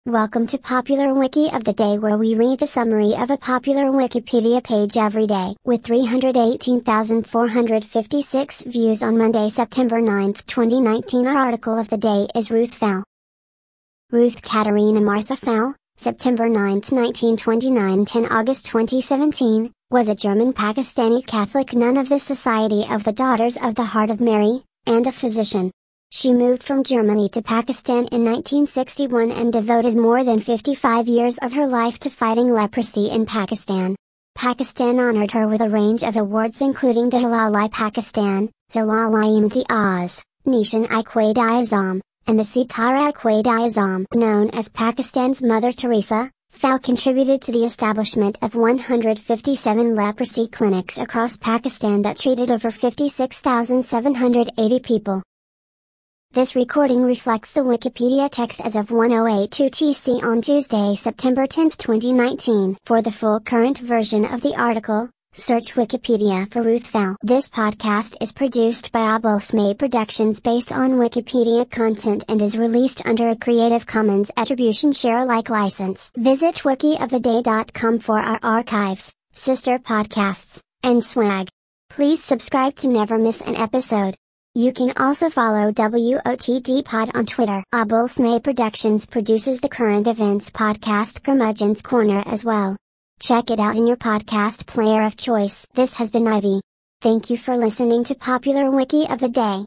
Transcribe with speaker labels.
Speaker 1: Welcome to Popular Wiki of the Day, where we read the summary of a popular Wikipedia page every day. With 318,456 views on Monday, September 9, 2019, our article of the day is Ruth Fell. Ruth Katarina Martha Fell, September 9, 1929 – 10 August 2017, was a German Pakistani Catholic nun of the Society of the Daughters of the Heart of Mary, and a physician. She moved from Germany to Pakistan in 1961 and devoted more than 55 years of her life to fighting leprosy in Pakistan. Pakistan honored her with a range of awards including the Hilal-i-Pakistan, Hilal-i-Imtiaz, Nishan-i-Quaid-i-Azam, and the Sitara-i-Quaid-i-Azam. Known as Pakistan's Mother Teresa, Fell contributed to the establishment of 157 leprosy clinics across Pakistan that treated over 56,780 people. This recording reflects the Wikipedia text as of 10:02 TC on Tuesday, September 10, 2019. For the full current version of the article, search Wikipedia for Ruth Fell. This podcast is produced by Abulsmay Productions based on Wikipedia content and is released under a Creative Commons Attribution Share Alike license. Visit wikioftheday.com for our archives, sister podcasts, and swag. Please subscribe to never miss an episode. You can also follow WOTD Pod on Twitter. Abulsmay Productions produces the current events podcast Curmudgeon's Corner as well. Check it out in your podcast player of choice. This has been Ivy. Thank you for listening to Popular Wiki of the Day.